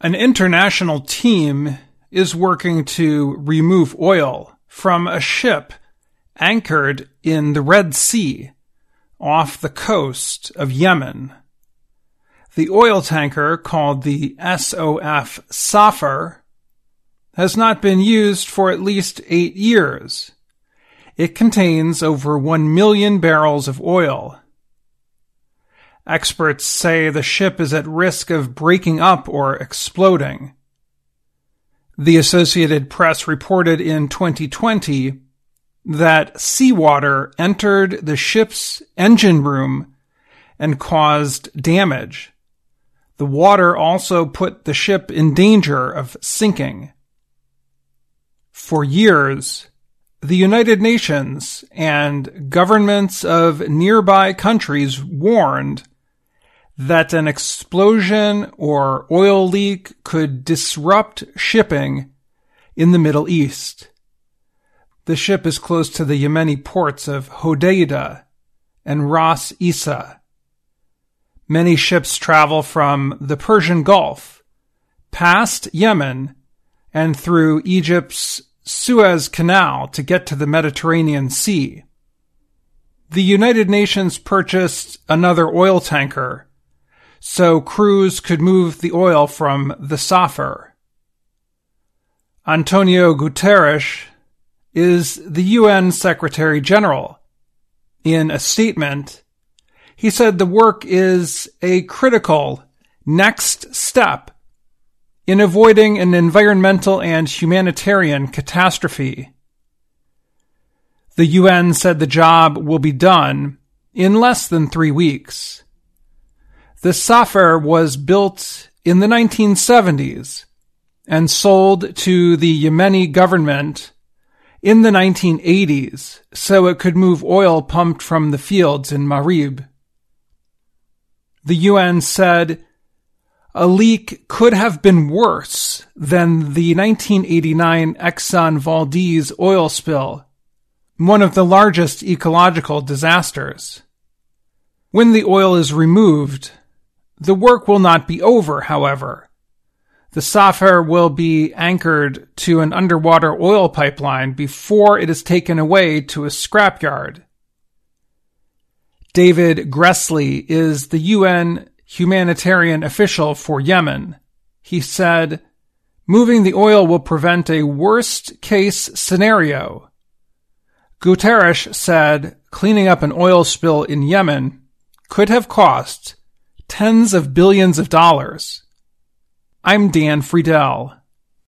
An international team is working to remove oil from a ship anchored in the Red Sea off the coast of Yemen. The oil tanker, called the SOF Safar, has not been used for at least 8 years. It contains over 1 million barrels of oil. Experts say the ship is at risk of breaking up or exploding. The Associated Press reported in 2020 that seawater entered the ship's engine room and caused damage. The water also put the ship in danger of sinking. For years, the United Nations and governments of nearby countries warned that an explosion or oil leak could disrupt shipping in the Middle East. The ship is close to the Yemeni ports of Hodeidah and Ras Isa. Many ships travel from the Persian Gulf, past Yemen, and through Egypt's Suez Canal to get to the Mediterranean Sea. The United Nations purchased another oil tanker so crews could move the oil from the Safar. Antonio Guterres is the UN Secretary General. In a statement, he said the work is a critical next step in avoiding an environmental and humanitarian catastrophe. The UN said the job will be done in less than 3 weeks. The Safar was built in the 1970s and sold to the Yemeni government in the 1980s so it could move oil pumped from the fields in Marib. The UN said a leak could have been worse than the 1989 Exxon Valdez oil spill, one of the largest ecological disasters. When the oil is removed, the work will not be over, however. The Safar will be anchored to an underwater oil pipeline before it is taken away to a scrapyard. David Gressley is the UN humanitarian official for Yemen. He said, "Moving the oil will prevent a worst-case scenario." Guterres said cleaning up an oil spill in Yemen could have cost tens of billions of dollars. I'm Dan Friedel.